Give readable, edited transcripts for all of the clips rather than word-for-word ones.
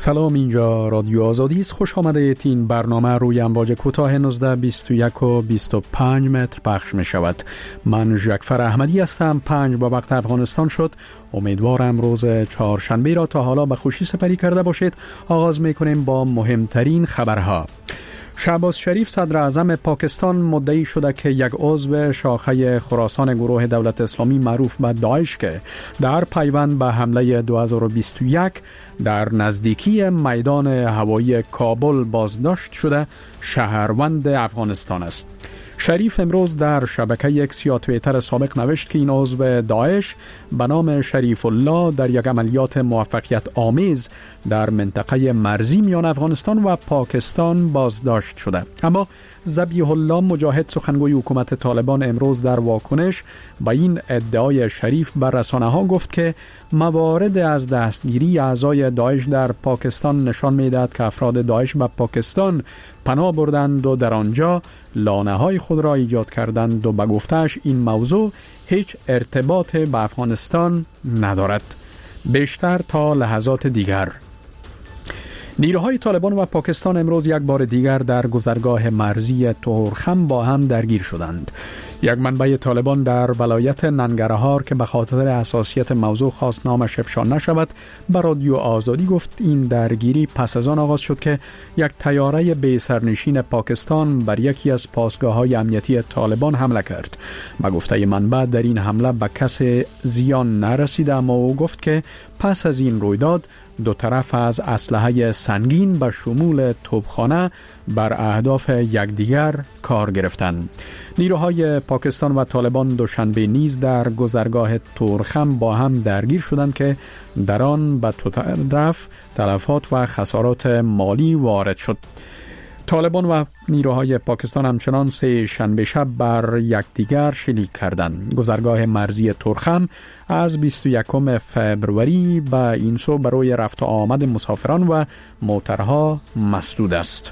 سلام، اینجا رادیو آزادی است. خوش آمدید. این برنامه روی امواج کوتاه 19، 21 و 25 متر پخش می شود. من ژکفر احمدی هستم. 5 با وقت افغانستان شد. امیدوارم روز چهارشنبه را تا حالا به خوشی سپری کرده باشید. آغاز می کنیم با مهمترین خبرها. شهباز شریف صدر اعظم پاکستان مدعی شده که یک عضو شاخه خراسان گروه دولت اسلامی معروف به داعش که در پیوند به حمله 2021 در نزدیکی میدان هوایی کابل بازداشت شده شهروند افغانستان است. شریف امروز در شبکه اکس یا توییتر سابق نوشت که این عضو داعش به نام شریف الله در یک عملیات موفقیت آمیز در منطقه مرزی میان افغانستان و پاکستان بازداشت شده. اما ذبیح الله مجاهد سخنگوی حکومت طالبان امروز در واکنش به این ادعای شریف بر رسانه‌ها گفت که موارد از دستگیری اعضای داعش در پاکستان نشان می‌دهد که افراد داعش به پاکستان پناه بردند و در آنجا لانه‌های خود را ایجاد کردند و به گفته‌اش این موضوع هیچ ارتباط به افغانستان ندارد. بیشتر تا لحظات دیگر. نیروهای طالبان و پاکستان امروز یک بار دیگر در گذرگاه مرزی تورخم با هم درگیر شدند. یک منبع طالبان در ولایت ننگرهار که به خاطر حساسیت موضوع خواست نامش افشا نشود به رادیو آزادی گفت این درگیری پس از آن آغاز شد که یک طیاره بی سرنشین پاکستان بر یکی از پاسگاه‌های امنیتی طالبان حمله کرد. به گفته منبع در این حمله به کسی زیان نرسیده، اما او گفت که پس از این رویداد دو طرف از اسلحه سنگین به شمول توپخانه بر اهداف یکدیگر کار گرفتند. نیروهای پاکستان و طالبان دوشنبه نیز در گذرگاه تورخم با هم درگیر شدند که در آن به دو طرف تلفات و خسارات مالی وارد شد. طالبان و نیروهای پاکستان همچنان سه شنبه شب بر یکدیگر شلیک کردند. گذرگاه مرزی تورخم از 21 فبروری به این سو برای رفت و آمد مسافران و موترها مسدود است.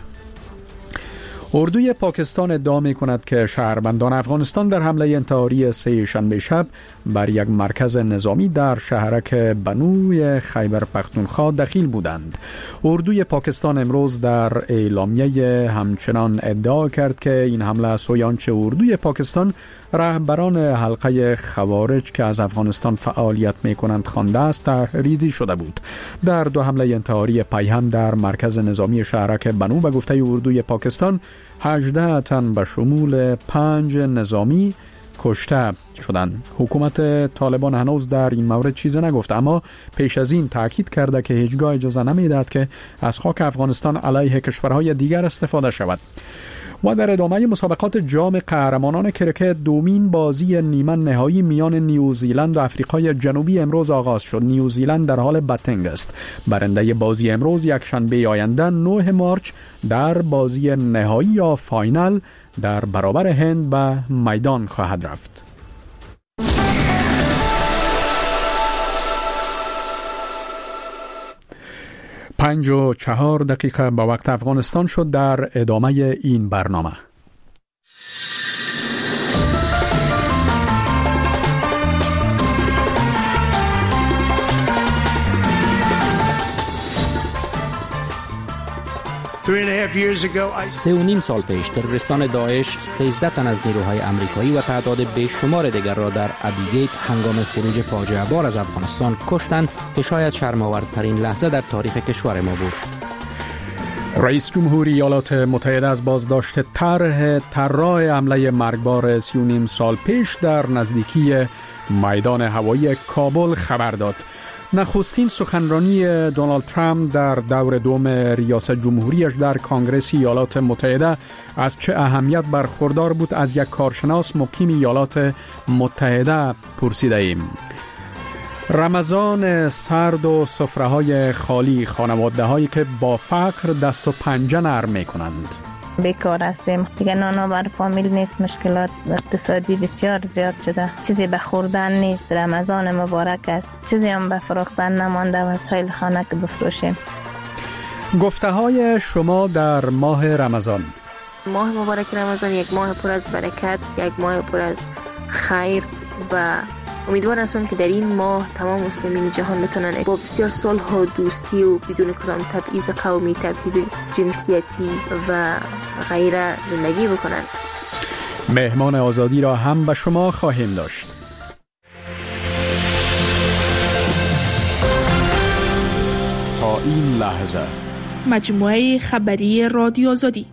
اردوی پاکستان ادعا می کند که شهروندان افغانستان در حمله انتحاری سه شنبه شب بر یک مرکز نظامی در شهرک بنوی خیبر پختونخوا دخیل بودند. اردوی پاکستان امروز در اعلامیه همچنان ادعا کرد که این حمله سوی آنچه اردوی پاکستان رهبران حلقه خوارج که از افغانستان فعالیت می کنند خوانده است تحریزی شده بود. در دو حمله انتحاری پیهم در مرکز نظامی شهرک بنو به گفته اردوی پاکستان 18 تن به شمول 5 نظامی کشته شدند. حکومت طالبان هنوز در این مورد چیزی نگفت، اما پیش از این تاکید کرده که هیچگاه اجازه نمیدهد که از خاک افغانستان علیه کشورهای دیگر استفاده شود. و در ادامه مسابقات جام قهرمانان کرکت دومین بازی نیمه نهایی میان نیوزیلند و آفریقای جنوبی امروز آغاز شد. نیوزیلند در حال بتنگ است. برنده بازی امروز یک شنبه آینده 9 مارچ در بازی نهایی یا فاینال در برابر هند به میدان خواهد رفت. 5:04 با وقت افغانستان شد. در ادامه این برنامه سه و نیم سال پیش تروریستان داعش 13 تن از نیروهای امریکایی و تعداد بیشمار دیگر را در ابیگیت هنگام خروج فاجعه بار از افغانستان کشتند که شاید شرم‌آورترین لحظه در تاریخ کشور ما بود. رئیس جمهوری ایالات متحده از بازداشت طراح حمله مرگبار 3 و نیم سال پیش در نزدیکی میدان هوایی کابل خبر داد. نخستین سخنرانی دونالد ترامپ در دور دوم ریاست جمهوریش در کنگره ایالات متحده از چه اهمیت برخوردار بود از یک کارشناس مقیم ایالات متحده پرسیده ایم. رمضان سرد و سفره‌های خالی، خانواده‌هایی که با فقر دست و پنجه نرم می‌کنند. بیکار هستیم دیگه، نانا بر فامیل نیست، مشکلات اقتصادی بسیار زیاد شده، چیزی به خوردن نیست، رمضان مبارک است، چیزی هم به فروختن نمانده، وسایل خانه که بفروشیم. گفته های شما در ماه رمضان. ماه مبارک رمضان یک ماه پر از برکت، یک ماه پر از خیر و امیدوار هستم که در این ماه تمام مسلمین جهان بتونن با بسیار صلح و دوستی و بدون کدام تبعیض قومی، تبعیض جنسیتی و غیره زندگی بکنن. مهمان آزادی را هم به شما خواهیم داشت. تا این لحظه مجموعه خبری رادیو آزادی.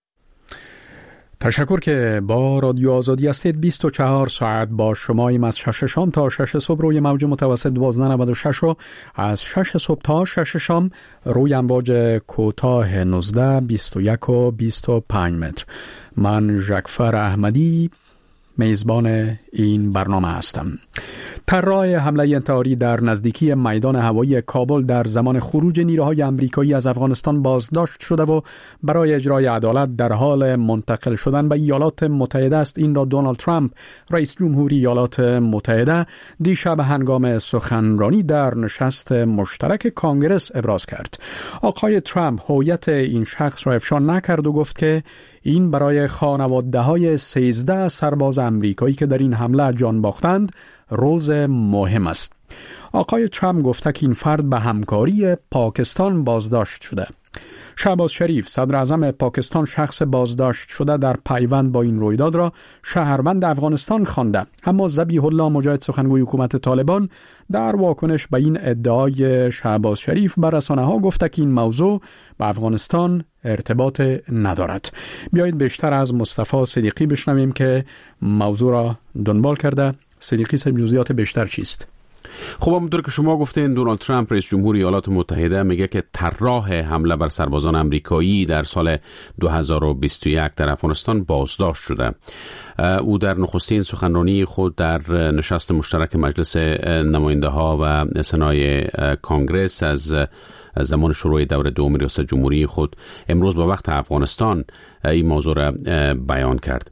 تشکر که با رادیو آزادی هستید. 24 ساعت با شماییم از 6 شام تا 6 صبح روی موج متوسط 1296 و از 6 صبح تا 6 شام روی امواج کوتاه 19 21 و 25 متر. من ژکفر احمدی میزبان این برنامه هستم. طراح حمله انتحاری در نزدیکی میدان هوایی کابل در زمان خروج نیروهای آمریکایی از افغانستان بازداشت شده و برای اجرای عدالت در حال منتقل شدن به ایالات متحده است. این را دونالد ترامپ رئیس جمهوری ایالات متحده دیشب هنگام سخنرانی در نشست مشترک کانگرس ابراز کرد. آقای ترامپ هویت این شخص را افشا نکرد و گفت که این برای خانواده‌های 13 سرباز آمریکایی که در این حمله جان باختند روز مهم است. آقای ترامپ گفته که این فرد به همکاری پاکستان بازداشت شده. شهباز شریف صدر اعظم پاکستان شخص بازداشت شده در پیوند با این رویداد را شهروند افغانستان خوانده، اما ذبیح الله مجاهد سخنگوی حکومت طالبان در واکنش به این ادعای شهباز شریف به رسانه‌ها گفته که این موضوع به افغانستان ارتباط ندارد. بیایید بیشتر از مصطفی صدیقی بشنویم که موضوع را دنبال کرده. صدیقی صاحب، جزئیات بیشتر چیست؟ خب همونطور که شما گفتین، دونالد ترامپ رئیس جمهوری ایالات متحده میگه که طراح حمله بر سربازان آمریکایی در سال 2021 در افغانستان بازداشت شده. او در نخستین سخنرانی خود در نشست مشترک مجلس نماینده ها و سنای کانگرس از زمان شروع دوره دوم ریاست جمهوری خود امروز با وقت افغانستان این موضوع را بیان کرد.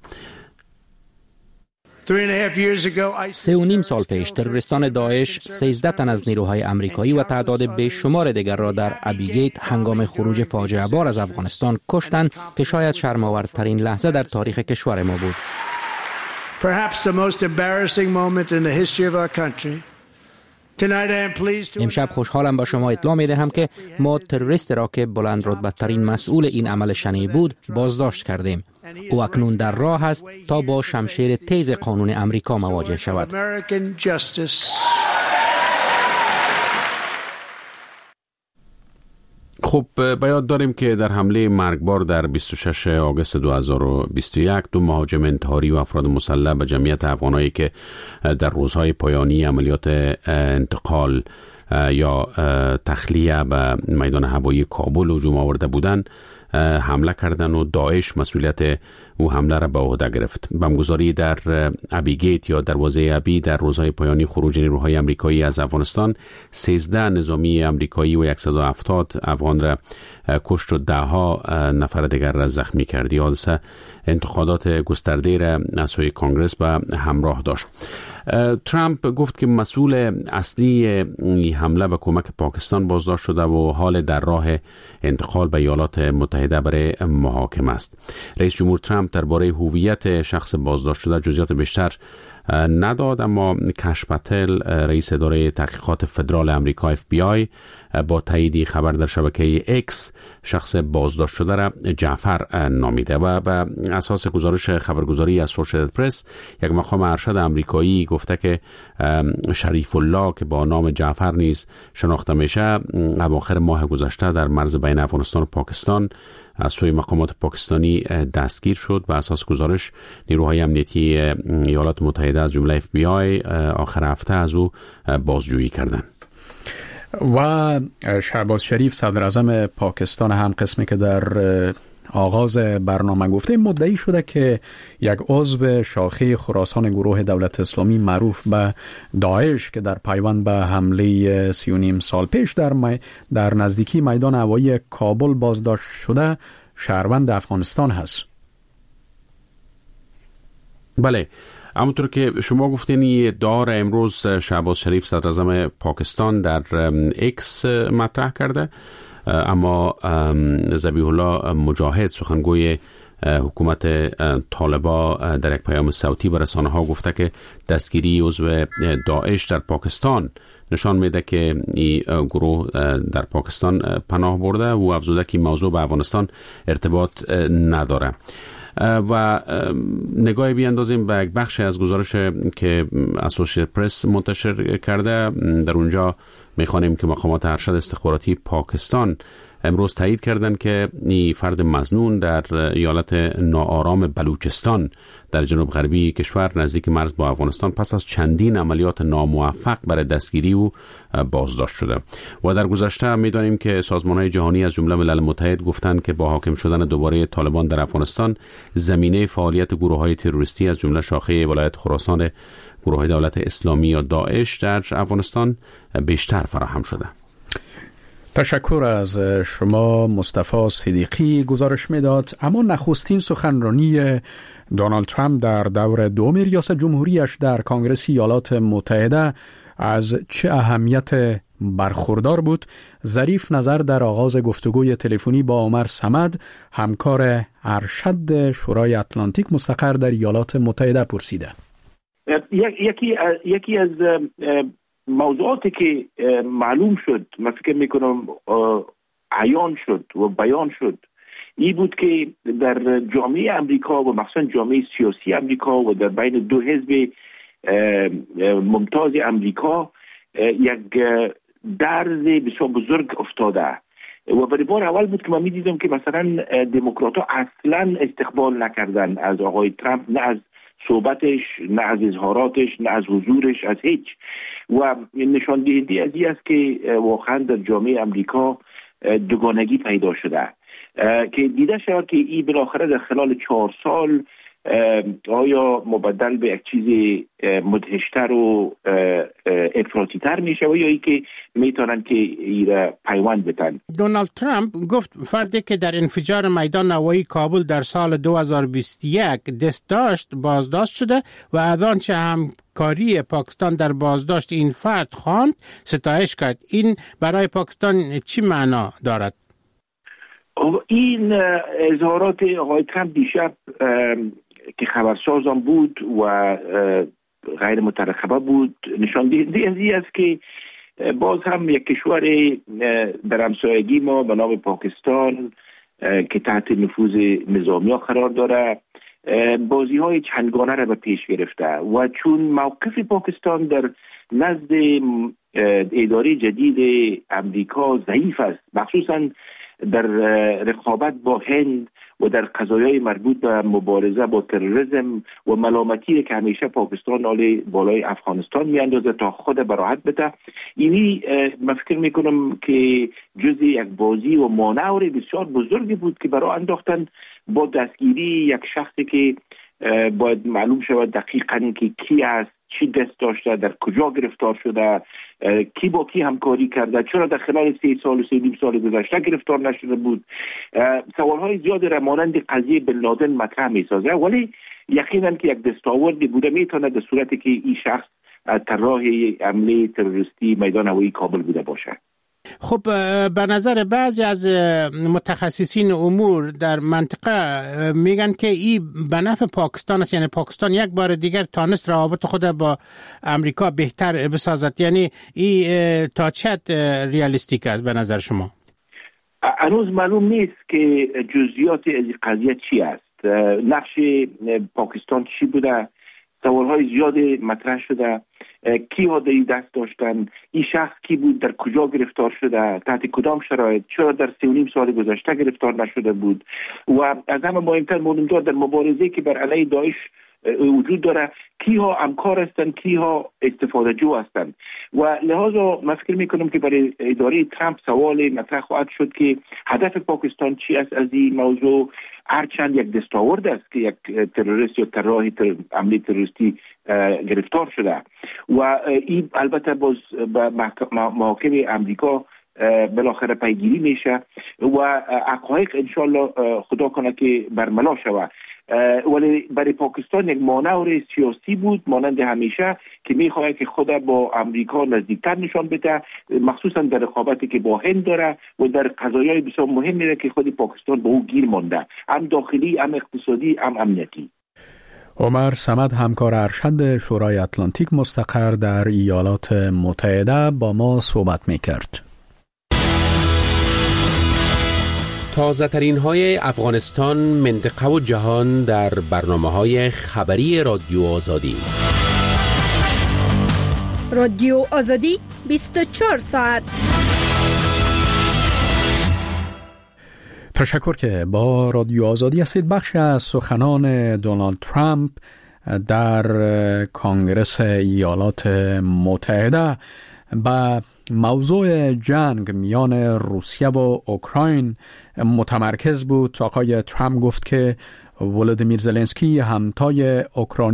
3.5 سال پیش تروریستان داعش 13 تن از نیروهای آمریکایی و تعداد بیشمار دیگر را در ابیگیت هنگام خروج فاجعه بار از افغانستان کشتند که شاید شرم‌آورترین لحظه در تاریخ کشور ما بود. امشب خوشحالم با شما اطلاع می دهم که ما تروریست را که بلند رتبه ترین مسئول این عمل شنیع بود بازداشت کردیم. او اکنون در راه است تا با شمشیر تیز قانون امریکا مواجه شود. خب به یاد داریم که در حمله مرگبار در 26 آگوست 2021 دو مهاجم انتحاری و افراد مسلح به جمعیت افغانایی که در روزهای پایانی عملیات انتقال یا تخلیه به میدان هوایی کابل هجوم آورده بودند حمله کردند و داعش مسئولیت او حمله را به عهده گرفت. بمبگذاری در ابیگیت یا دروازه ابی در روزهای پایانی خروج نیروهای آمریکایی از افغانستان 13 نظامی آمریکایی و 170 افغان را کشت و 10 نفر دیگر را زخمی کرد. حادثه انتقادات گسترده را از سوی کانگرس به همراه داشت. ترامپ گفت که مسئول اصلی حمله به کمک پاکستان بازداشت شده و حال در راه انتقال به ایالات متحده برای محاکمه است. رئیس جمهور ترامپ درباره هویت شخص بازداشت شده جزئیات بیشتر نداد، اما کش پتل رئیس اداره تحقیقات فدرال آمریکا FBI با تایید خبر در شبکه X شخص بازداشت شده را جعفر نامیده و بر اساس گزارش خبرگزاری اسوسییتد پرس یک مقام ارشد آمریکایی گفته که شریف الله که با نام جعفر نیز شناخته میشه اواخر ماه گذشته در مرز بین افغانستان و پاکستان از سوی مقامات پاکستانی دستگیر شد. بر اساس گزارش نیروهای امنیتی ایالات متحده از جمله FBI آخر هفته از او بازجویی کردند. و شهباز شریف صدر اعظم پاکستان هم قسمی که در آغاز برنامه گفته مدعی شده که یک عضو شاخه خراسان گروه دولت اسلامی معروف به داعش که در پیوند به حمله 3.5 سال پیش در نزدیکی میدان هوایی کابل بازداشت شده شهروند افغانستان هست. بله، همونطور که شما گفتین ادعا را امروز شهباز شریف صدر اعظم پاکستان در ایکس مطرح کرده، اما ذبیح الله مجاهد سخنگوی حکومت طالبا در یک پیام صوتی به رسانه ها گفته که دستگیری عضو داعش در پاکستان نشان میده که این گروه در پاکستان پناه برده و افزوده که موضوع به افغانستان ارتباط نداره. و نگاهی بیاندازیم به یک بخش از گزارش که اسوسییتد پرس منتشر کرده. در اونجا میخوانیم که مقامات ارشد استخباراتی پاکستان امروز تایید کردند که این فرد مظنون در ایالت ناآرام بلوچستان در جنوب غربی کشور نزدیک مرز با افغانستان پس از چندین عملیات ناموفق برای دستگیری او بازداشت شده. و در گذشته می‌دانیم که سازمان‌های جهانی از جمله ملل متحد گفتند که با حاکم شدن دوباره طالبان در افغانستان زمینه فعالیت گروه‌های تروریستی از جمله شاخه ولایت خراسان گروه دولت اسلامی یا داعش در افغانستان بیشتر فراهم شده. تشکر از شما مصطفی صدیقی. گزارش میداد اما نخستین سخنرانی دونالد ترامپ در دور دوم ریاست جمهوریش در کنگره ایالات متحده از چه اهمیت برخوردار بود؟ ظریف نظر در آغاز گفتگوی تلفنی با عمر صمد، همکار ارشد شورای اتلانتیک مستقر در ایالات متحده پرسیده. یکی از موضوعاتی که معلوم شد، من فکر میکنم عیان شد و بیان شد، این بود که در جامعه امریکا و مخصوصا جامعه سیاسی امریکا و در بین دو حزب ممتاز امریکا یک درز بسیار بزرگ افتاده و برای بار اول بود که من میدیدم که مثلا دموکرات ها اصلا استقبال نکردن از آقای ترامپ، نه از صحبتش، نه از اظهاراتش، نه از حضورش، از هیچ. و نشان دهنده از این است که واقعا در جامعه امریکا دوگانگی پیدا شده که دیده شد که این بالاخره در خلال 4 سال آیا مبدل به یک چیز مدهشتر و افراطی تر میشه و یا ای که میتونن که ایره پیوند بتن. دونالد ترامپ گفت فردی که در انفجار میدان نوایی کابل در سال 2021 دست داشت بازداشت شده و از آنچه همکاری پاکستان در بازداشت این فرد خواند ستایش کرد. این برای پاکستان چی معنا دارد؟ این اظهارات آقای ترامپ دیشب که خبرسازم بود و غیر مترقبه بود نشان دهنده از این است که باز هم یک کشور در همسایگی ما به نام پاکستان که تحت نفوذ نظامی قرار داره بازی های چندگانه را به پیش گرفته و چون موقف پاکستان در نزد اداره جدید امریکا ضعیف است، مخصوصا در رقابت با هند و در قضایای مربوط به مبارزه با تروریسم و ملامتی که همیشه پاکستان بالای افغانستان میاندازه تا خود براحت بده، اینی من فکر میکنم که جزء یک بازی و مانور بسیار بزرگی بود که برای انداختن با دستگیری یک شخصی که باید معلوم شود دقیقاً که کی است، چی دست داشته، در کجا گرفتار شده، کی با کی همکاری کرده، چرا در خلال 3 سال و 3.5 سال گذشته گرفتار نشده بود. سوالهای زیادی را مانند قضیه بن لادن مطرح می‌سازه، ولی یقینا که یک دستاوردی بوده میتونه در صورتی که این شخص طراح حمله تروریستی میدان هوایی کابل بوده باشه. خب به نظر بعضی از متخصصین امور در منطقه میگن که این به نفع پاکستان است، یعنی پاکستان یک بار دیگر تانست روابط خود با امریکا بهتر بسازد. یعنی این تا چه ریالیستیک است به نظر شما؟ هنوز معلوم نیست که جزئیات از قضیه چی است، نقش پاکستان چی بوده، سوالهای زیاد مطرح شده، کی ها دست داشتن، این شخص کی بود، در کجا گرفتار شده، تحت کدام شرایط، چرا در 3.5 سال گذشته گرفتار نشده بود و از همه مهمتر مهمتر در مبارزه که بر علیه داعش وجود داره کی ها همکار هستند، کی ها استفاده جو هستند. و لحاظا من فکر میکنم که برای اداره ترامپ سوال مطرح خواهد شد که هدف پاکستان چی است از این موضوع، هرچند یک دستاورد است که یک تروریست یا طراح حمله تروریستی گرفتار شده و این البته باز به محاکم امریکا بالاخره پیگیری میشه و حقایق انشالله خدا کنه که برملا شود. ولی برای پاکستان یک مانور سیاسی بود، مانند همیشه که میخواد که خود با امریکا نزدیکتر نشان بده، مخصوصا در رقابتی که با هند داره و در قضایای بسیار مهمی که خود پاکستان با او گیر مانده، هم داخلی، هم اقتصادی، هم امنیتی. عمر صمد، همکار ارشد شورای اتلانتیک مستقر در ایالات متحده، با ما صحبت میکرد. تازه ترین های افغانستان، منطقه و جهان در برنامه‌های خبری رادیو آزادی. رادیو آزادی 24 ساعت. تشکر که با رادیو آزادی هستید. بخش از سخنان دونالد ترامپ در کنگره ایالات متحده با موضوع جنگ میان روسیه و اوکراین متمرکز بود. آقای ترامپ گفت که ولودیمیر زلنسکی همتای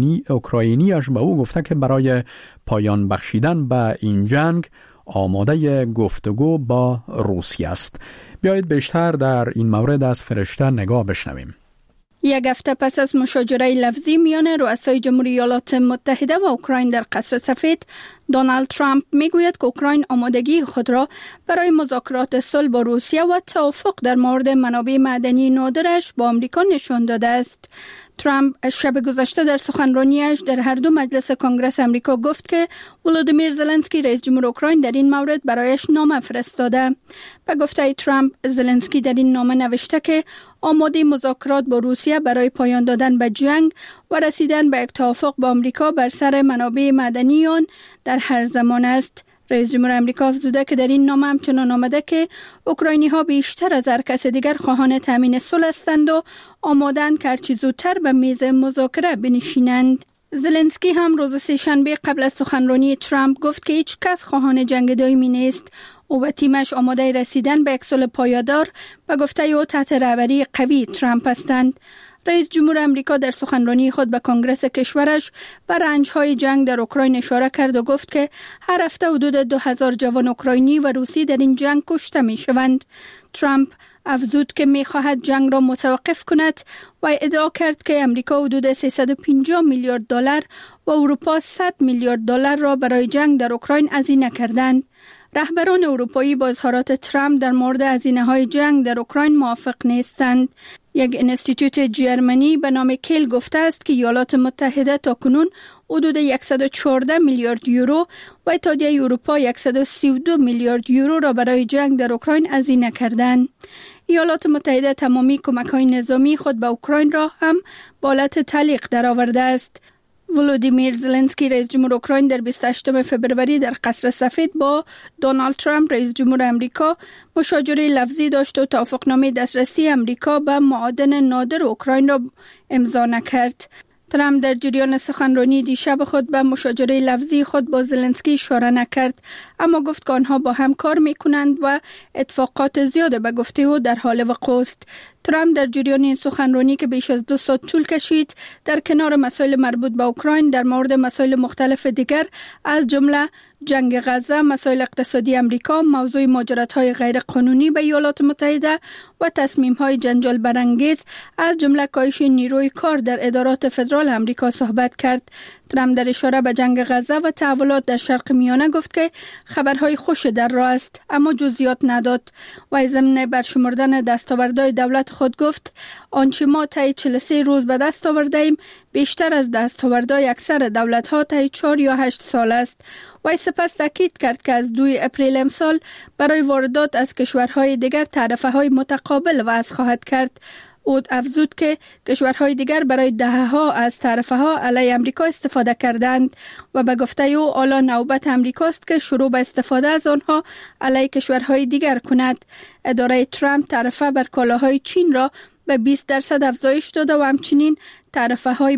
اوکراینیش به او گفته که برای پایان بخشیدن به این جنگ آماده گفتگو با روسیه است. بیایید بیشتر در این مورد از فرشته نگاه بشنویم. یک هفته پس از مشاجره لفظی میان رؤسای جمهوری ایالات متحده و اوکراین در قصر سفید، دونالد ترامپ میگوید که اوکراین آمادگی خود را برای مذاکرات صلح با روسیه و توافق در مورد منابع معدنی نادرش با آمریکا نشان داده است. ترامپ شب گذشته در سخنرانیش در هر دو مجلس کنگره آمریکا گفت که ولودیمیر زلنسکی رئیس جمهور اوکراین در این مورد برایش نامه فرستاده. به گفته ترامپ، زلنسکی در این نامه نوشته که آماده مذاکرات با روسیه برای پایان دادن به جنگ و رسیدن به یک توافق با آمریکا بر سر منابع معدنی آن در هر زمان است. رئیس جمهور آمریکا افزوده که در این نامه همچنان آمده که اوکراینی ها بیشتر از هر کس دیگر خواهان تامین صلح هستند و آمادند که هرچه زودتر به میز مذاکره بنشینند. زلنسکی هم روز سه‌شنبه قبل از سخنرانی ترامپ گفت که هیچ کس خواهان جنگ دائمی نیست. او و تیمش آماده رسیدن به یک صلح پایدار و گفته او تحت رهبری قوی ترامپ هستند. رئیس جمهور آمریکا در سخنرانی خود به کنگره کشورش به رنج‌های جنگ در اوکراین اشاره کرد و گفت که هر هفته حدود 2000 جوان اوکراینی و روسی در این جنگ کشته می‌شوند. ترامپ افزود که می‌خواهد جنگ را متوقف کند و ادعا کرد که آمریکا حدود 350 میلیارد دلار و اروپا 100 میلیارد دلار را برای جنگ در اوکراین هزینه کردند. رهبران اروپایی با اظهارات ترامپ در مورد هزینه‌های جنگ در اوکراین موافق نیستند. یک انستیتوت جرمنی به نام کیل گفته است که ایالات متحده تاکنون حدود 114 میلیارد یورو و اتحادیه اروپا 132 میلیارد یورو را برای جنگ در اوکراین هزینه کردند. ایالات متحده تمامی کمک‌های نظامی خود به اوکراین را هم با حالت تعلیق درآورده است. ولودیمیر زلنسکی رئیس جمهور اوکراین در 28 فبروری در قصر سفید با دونالد ترامپ رئیس جمهور آمریکا مشاجره لفظی داشت و توافقنامه دسترسی آمریکا به معادن نادر اوکراین را امضا نکرد. ترامپ در جریان سخنرانی دیشب خود به مشاجره لفظی خود با زلنسکی اشاره نکرد، اما گفت که آنها با هم کار میکنند و اتفاقات زیاد به گفته او در حال وقوع است. ترامپ در جریان این سخنرانی که بیش از 2 ساعت طول کشید، در کنار مسائل مربوط به اوکراین در مورد مسائل مختلف دیگر از جمله جنگ غزه، مسائل اقتصادی امریکا، موضوع مهاجرت‌های غیر قانونی به ایالات متحده و تصمیم‌های جنجال برانگیز از جمله کاهش نیروی کار در ادارات فدرال امریکا صحبت کرد. ترامپ در اشاره به جنگ غزه و تحولات در شرق میانه گفت که خبرهای خوش در راه است، اما جزئیات نداد و ضمن برشمردن دستاوردهای دولت خود گفت آنچه ما طی 43 روز به دست آورده‌ایم بیشتر از دستاوردهای اکثر دولت‌ها طی 4 یا 8 سال است. و سپس تاکید کرد که از 2 اپریل امسال برای واردات از کشورهای دیگر تعرفه‌های متقابل وضع خواهد کرد. او افزود که کشورهای دیگر برای دهه‌ها از تعرفه‌ها علیه امریکا استفاده کردند و به گفته او حالا نوبت امریکاست که شروع به استفاده از آنها علیه کشورهای دیگر کند. اداره ترامپ تعرفه بر کالاهای چین را به 20% افزایش داده و همچنین تعرفه‌های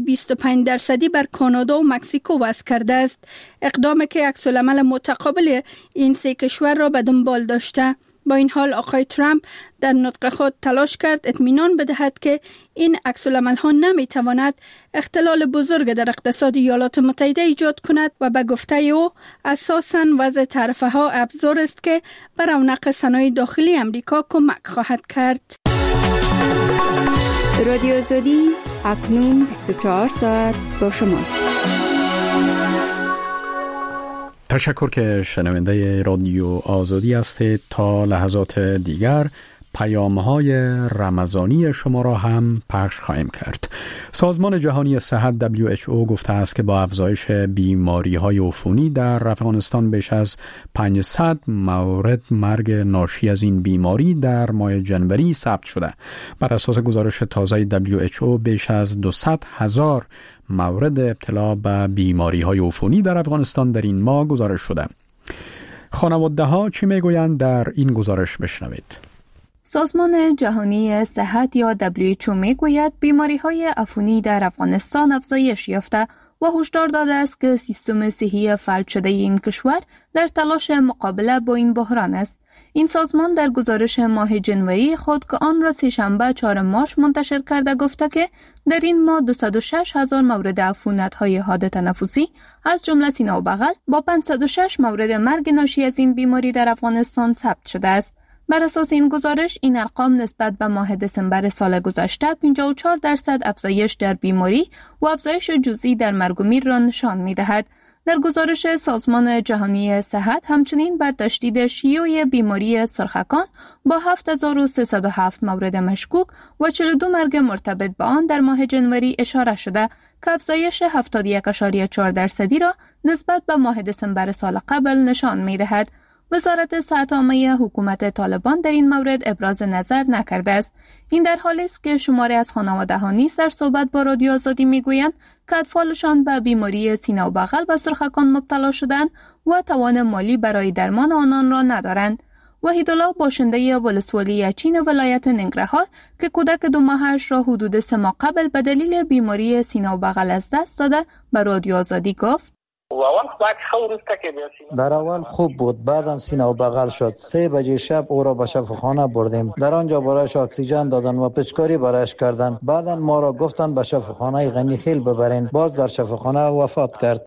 25% بر کانادا و مکزیکو وضع کرده است. اقدامی که عکس‌العمل متقابل این 3 کشور را به دنبال داشته. با این حال آقای ترامپ در نطق خود تلاش کرد اطمینان بدهد که این عکس‌العمل‌ها نمی‌تواند اختلال بزرگ در اقتصاد ایالات متحده ایجاد کند و به گفته او اساساً وضع تعرفه‌ها ابزار است که بر رونق صنایع داخلی امریکا کمک خواهد کرد. رادیو آزادی اکنون 24 ساعت با شماست. تشکر که شنونده رادیو آزادی هستید. تا لحظات دیگر پیام‌های رمضانی شما را هم پخش خواهیم کرد. سازمان جهانی صحت WHO گفته است که با افزایش بیماری‌های عفونی در افغانستان بیش از 500 مورد مرگ ناشی از این بیماری در ماه جنوری ثبت شده. بر اساس گزارش تازه WHO بیش از 200,000 مورد ابتلا به بیماری‌های عفونی در افغانستان در این ماه گزارش شده. خانواده‌ها چی میگویند در این گزارش بشنوید. سازمان جهانی صحت یا WHO میگوید بیماری‌های عفونی در افغانستان افزایش یافته و هشدار داده است که سیستم صحی فلج شده این کشور در تلاش مقابله با این بحران است. این سازمان در گزارش ماه جنوری خود که آن را سه‌شنبه 4 مارس منتشر کرده گفته که در این ماه 206,000 مورد عفونت‌های حاد تنفسی از جمله سینه و بغل با 506 مورد مرگ ناشی از این بیماری در افغانستان ثبت شده است. بر اساس این گزارش این ارقام نسبت به ماه دسامبر سال گذشته 54% افزایش در بیماری و افزایش جزئی در مرگ و میر را نشان می‌دهد. در گزارش سازمان جهانی صحت همچنین بر تشدید شیوع بیماری سرخکان با 7307 مورد مشکوک و 42 مرگ مرتبط با آن در ماه جنوری اشاره شده که افزایش 71.4% را نسبت به ماه دسامبر سال قبل نشان می‌دهد. وزارت صحت عامه حکومت طالبان در این مورد ابراز نظر نکرده است. این در حالی است که شماری از خانواده‌ها نیز در صحبت با رادیو آزادی میگویند که اطفالشان به بیماری سینه و بغل و سرخکان مبتلا شدند و توان مالی برای درمان آنان را ندارند. وحیدالله باشنده ولسوالی اچین ولایت ننگرهار که کودک 2 ماهش را حدود 3 ماه قبل به دلیل بیماری سینه و بغل از دست داده به رادیو آزادی گفت: در اول خوب بود، بعداً سینه و بغل شد. 3 بجه شب او را به شفاخانه بردیم. در آنجا برایش اکسیژن دادن و پچکاری برایش کردن. بعداً ما را گفتن به شفاخانه غنیخیل ببرین. باز در شفاخانه وفات کرد.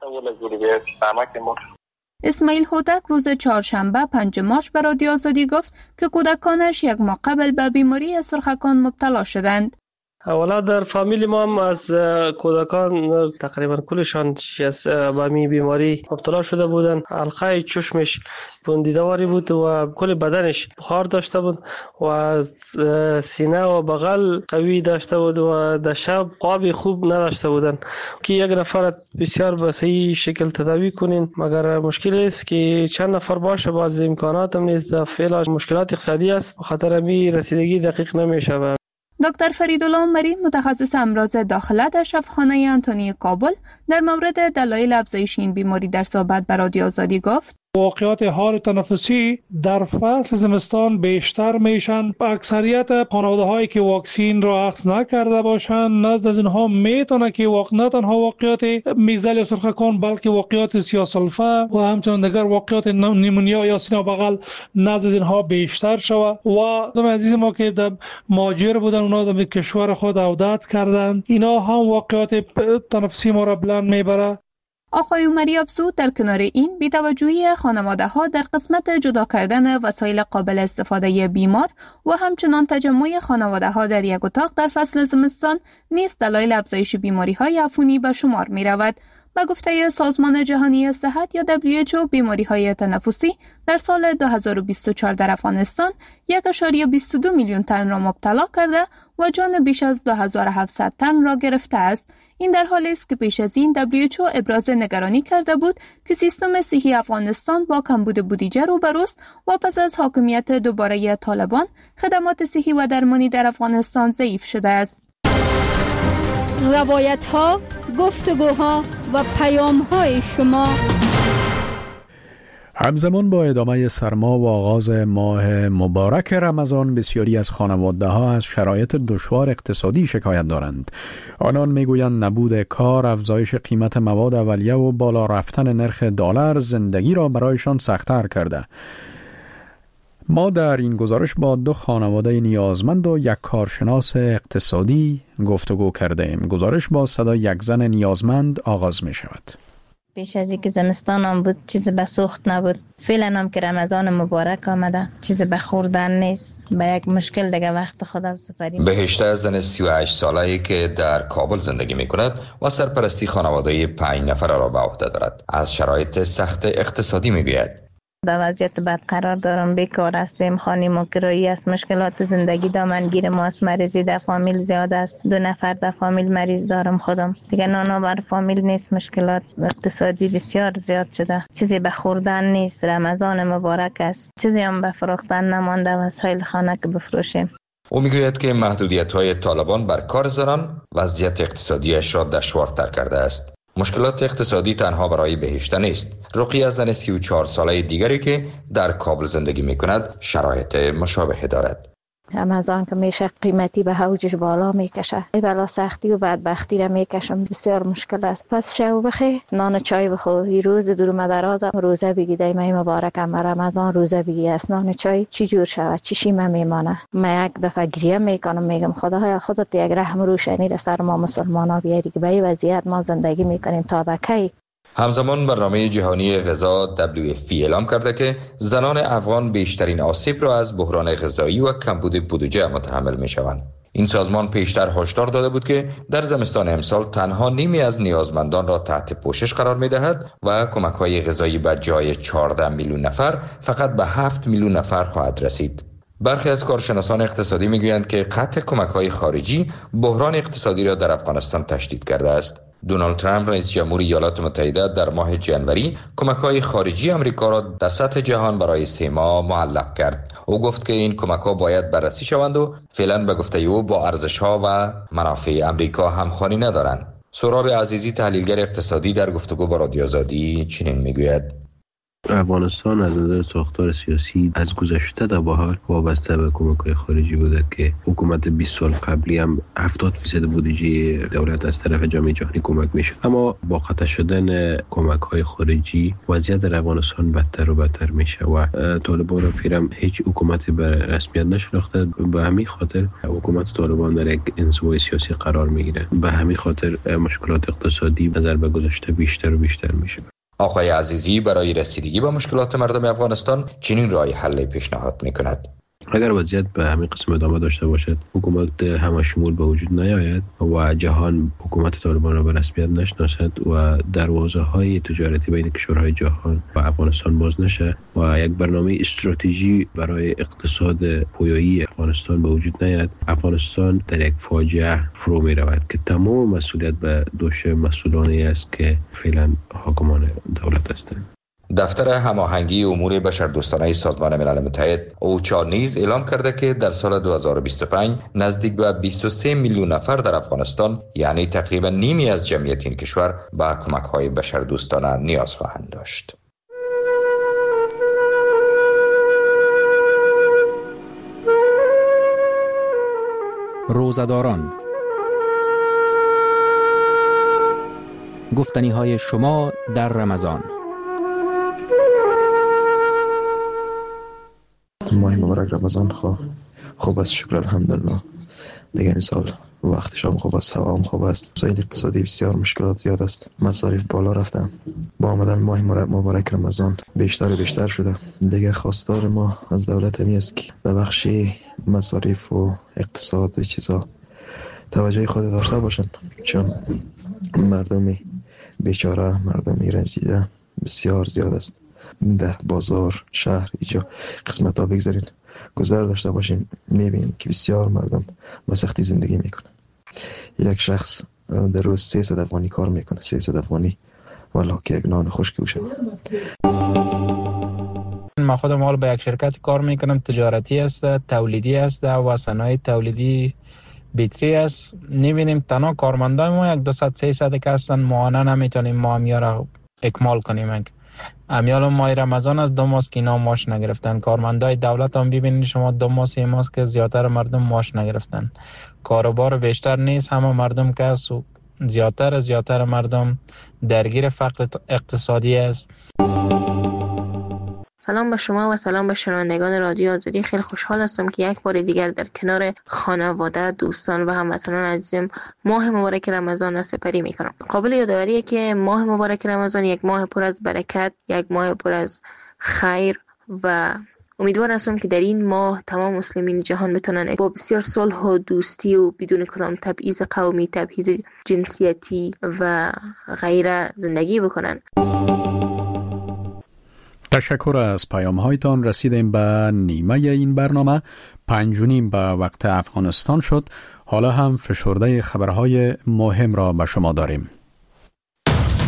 اسماعیل هوتک روز چهارشنبه 5 مارس به رادیو آزادی گفت که کودکانش 1 ماه قبل به بیماری سرخکان مبتلا شدند. اولا در فامیل ما هم از کودکان تقریبا کلشان از به بیماری مبتلا شده بودن. حلقه چشمش بندیدواری بود و کل بدنش بخار داشته بود و سینه و بغل قوی داشته بود و در شب خواب خوب نداشته بودن که یک نفر بسیار به صحیح شکل تداوی کنین، مگر مشکل است که چند نفر باشه باز امکانات هم نیست. در فعل مشکلات اقتصادی است، بخاطر می رسیدگی دقیق نمیشه. دکتر فریدالله مری متخصص امراض داخله در شفاخانه انتونی کابل در مورد دلایل افزایش این بیماری در صحبت با رادیو آزادی گفت: واقعات حاد تنفسی در فصل زمستان بیشتر میشن. اکثریت خانواده‌هایی که واکسین را اخذ نکرده باشند، نزد از اینها میتونه که نه تنها واقعات میزل یا سرخکان بلکه واقعات سیاه‌سلفه و همچنین دیگر واقعات نیمونیا یا سینه و بغل نزد از اینها بیشتر شود. و دوستان عزیز ما که در مهاجر بودن، اونا در کشور خود عودت کردن، اینا هم واقعات تنفسی ما را بلند میبره. آقای عمری افزود در کنار این بی‌توجهی خانواده‌ها در قسمت جدا کردن وسایل قابل استفاده بیمار و همچنان تجمع خانواده‌ها در یک اتاق در فصل زمستان نیز دلایل افزایش بیماری‌های عفونی به شمار می‌رود. به گفته سازمان جهانی صحت یا WHO بیماری‌های تنفسی در سال 2024 در افغانستان 1.22 میلیون تن را مبتلا کرده و جان بیش از 2700 تن را گرفته است. این در حالی است که پیش از این WHO ابراز نگرانی کرده بود که سیستم صحی افغانستان با کمبود بودجه روبروست و پس از حاکمیت دوباره طالبان خدمات صحی و درمانی در افغانستان ضعیف شده است. روایت‌ها، گفتگوها و پیام‌های شما. همزمان با ادامه سرما و آغاز ماه مبارک رمضان، بسیاری از خانواده‌ها از شرایط دشوار اقتصادی شکایت دارند. آنان میگویند نبود کار، افزایش قیمت مواد اولیه و بالا رفتن نرخ دلار زندگی را برایشان سخت‌تر کرده. ما در این گزارش با 2 خانواده نیازمند و 1 کارشناس اقتصادی گفتگو کرده ایم. گزارش با صدای یک زن نیازمند آغاز می شود. پیش از اینکه زمستان هم بود چیز به سوخت نبود. فعلا هم که رمضان مبارک آمده چیز به خوردن نیست. به یک مشکل دیگه وقت خدا سپاریم. بهشته زن 38 ساله‌ای که در کابل زندگی می‌کند و سرپرستی خانواده 5 نفره را به عهده دارد از شرایط سخت اقتصادی میگوید. در وضعیت بد قرار دارم، بیکار هستیم، خانه ما کرایی است، مشکلات زندگی دامنگیر ماست، مریضی در فامیل زیاد است، 2 نفر در فامیل مریض دارم خودم، دیگه نانا بر فامیل نیست، مشکلات اقتصادی بسیار زیاد شده، چیزی به خوردن نیست، رمضان مبارک است، چیزی هم به فروختن نمانده وسایل خانه که بفروشیم. او میگوید که محدودیت‌های طالبان بر کار زنان وضعیت اقتصادیش را دشوارتر کرده است. مشکلات اقتصادی تنها برای بهشته نیست. رقیه زن 34 ساله دیگری که در کابل زندگی می‌کند شرایط مشابه دارد. رمضان که میشه قیمتی به اوجش بالا میکشه، بلا سختی و بدبختی را میکشم، بسیار مشکل است. پس شو بخی، نان چای بخو، این روز دور درازم روزه بگی، دایمه مبارکم رمضان روزه بگی است، نان چای چی جور شود، چی شیمه میمانه. من یک دفعه گریه میکنم، میگم خدایا خودت یک رحم روشنی را سر ما مسلمانا بیاری که به این وضعیت ما زندگی میکنیم تا به کی. همزمان برنامه جهانی غذا WFP اعلام کرده که زنان افغان بیشترین آسیب را از بحران غذایی و کمبود بودجه متحمل می شوند. این سازمان پیشتر هشدار داده بود که در زمستان امسال تنها نیمی از نیازمندان را تحت پوشش قرار می دهد و کمک‌های غذایی به جای 14 میلیون نفر فقط به 7 میلیون نفر خواهد رسید. برخی از کارشناسان اقتصادی میگویند که قطع کمک‌های خارجی بحران اقتصادی را در افغانستان تشدید کرده است. دونالد ترامپ رئیس جمهور ایالات متحده در ماه ژانویه کمک‌های خارجی آمریکا را در سطح جهان برای 3 ماه معلق کرد. او گفت که این کمک‌ها باید بررسی شوند و فعلا به گفته او با ارزش‌ها و منافع آمریکا همخوانی ندارند. سهراب عزیزی تحلیلگر اقتصادی در گفتگو با رادیو آزادی چنین میگوید: افغانستان از نظر ساختار سیاسی از گذشته تا به حال وابسته به کمک‌های خارجی بوده که حکومت 20 سال قبلی هم 70% بودجه دولت از طرف جامعه جهانی کمک میشد، اما با قطع شدن کمک‌های خارجی وضعیت در افغانستان بدتر و بدتر میشه و طالبان فعلا هیچ حکومتی به رسمیت نشناخته. به همین خاطر حکومت طالبان در یک انزوای سیاسی قرار میگیره، به همین خاطر مشکلات اقتصادی نظر به گذشته بیشتر و بیشتر میشه. آقای عزیزی برای رسیدگی به مشکلات مردم افغانستان چنین راه حل پیشنهاد میکند: اگر وضعیت به همین قسم ادامه داشته باشد، حکومت همشمول به وجود نیاید و جهان حکومت طالبان را به رسمیت نشناسد و دروازه‌های تجارتی بین کشورهای جهان و افغانستان باز نشه و یک برنامه استراتژی برای اقتصاد پویایی افغانستان به وجود نیاید، افغانستان در یک فاجعه فرو می رود که تمام مسئولیت به دوش مسئولانی است که فعلا حاکمان دولت هستند. دفتر هماهنگی امور بشردوستانه سازمان ملل متحد اوچا نیز اعلام کرده که در سال 2025 نزدیک به 23 میلیون نفر در افغانستان، یعنی تقریبا نیمی از جمعیت این کشور، به کمک‌های بشردوستانه نیاز خواهند داشت. روزه‌داران، گفتنی‌های شما در رمضان. ماه مبارک رمضان خوب است، شکر الحمدلله. دیگه این سال وقت شام خوب است، هوا هم خوب است. مسائل اقتصادی بسیار مشکلات زیاد است، مصارف بالا رفته. با آمدن ماه مبارک رمضان بیشتر شده. دیگه خواستار ما از دولت همی است که در بخش مصارف و اقتصاد و چیزا توجه خود داشته باشن، چون مردمی بیچاره، مردمی رنجیده بسیار زیاد است. در بازار شهر اینجا قسمت ها بگذارین گذر داشته باشین، میبینیم که بسیار مردم با سختی زندگی میکنه. یک شخص در روز 300 افغانی کار میکنه، 300 افغانی والا که یک نان خشک بشه. ما خودم حال به یک شرکت کار میکنم، تجارتی است، تولیدی است و صنایع تولیدی بیتری است. میبینیم تنها کارمندای ما 200-300 که هستن، ماهانه نمیتونیم ما همیارا اکمال کنیم. امیال ماه رمضان از 2 ماه که اینا ماش نگرفتن. کارمندای دولت هم ببینید شما 2 ماه 3 ماه که زیادتر مردم ماش نگرفتن. کاروبار بیشتر نیست، همه مردم که است و زیادتر مردم درگیر فقر اقتصادی است. سلام به شما و سلام به شنوندگان رادیو آزادی. خیلی خوشحال هستم که یک بار دیگر در کنار خانواده، دوستان و هموطنان عزیزم ماه مبارک رمضان سپری میکنم. قابل یادآوریه که ماه مبارک رمضان یک ماه پر از برکت، یک ماه پر از خیر و امیدوار هستم که در این ماه تمام مسلمین جهان بتونن با بسیار صلح و دوستی و بدون کدام تبعیض قومی، تبعیض جنسیتی و غیره زندگی بکنن. تشکر از پیام هایتان. رسیدیم به نیمه این برنامه. 5:30 به وقت افغانستان شد. حالا هم فشرده خبرهای مهم را به شما داریم.